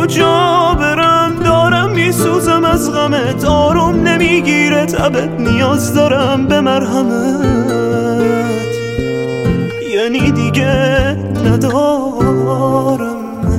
کجا برم، دارم میسوزم از غمت، آروم نمیگیره تبت، نیاز دارم به مرهمت، یعنی دیگه ندارم.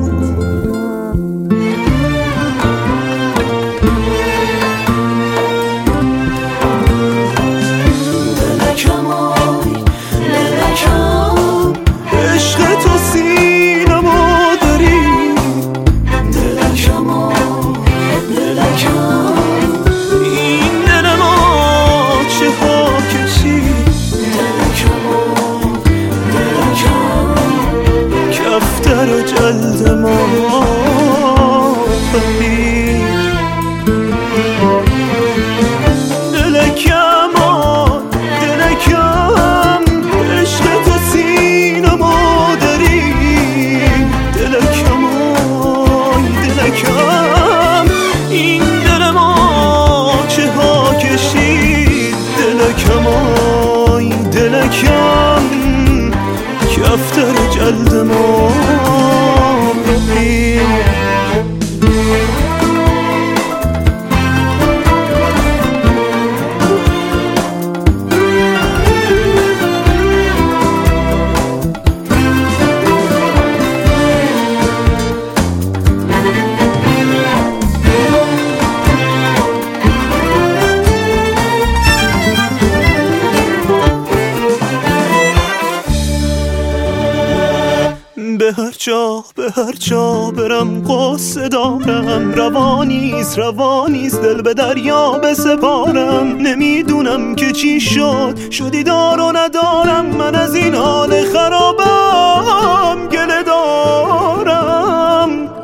جلد ما دلکم عشق تو سینما داری، دلکم این دل ما چه ها کشید، دلکم کفتر جلد ما به هر جا برم قصه دارم، روانیست دل به دریا بسپارم، نمیدونم که چی شدی دار و ندارم، من از این حال خرابم گله دارم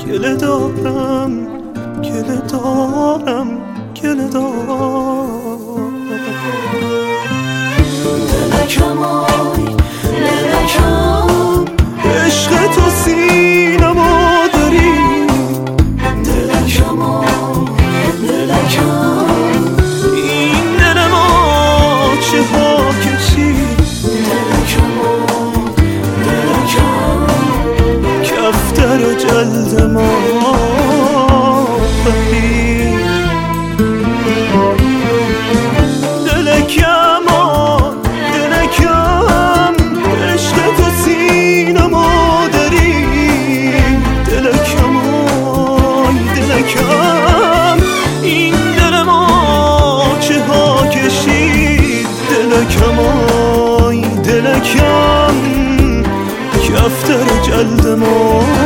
دلکم عشق تو سینما داری، دلکم این دل ما چه ها کشید، دلکم کفتر جلد ما دلکم کفتر جلد ما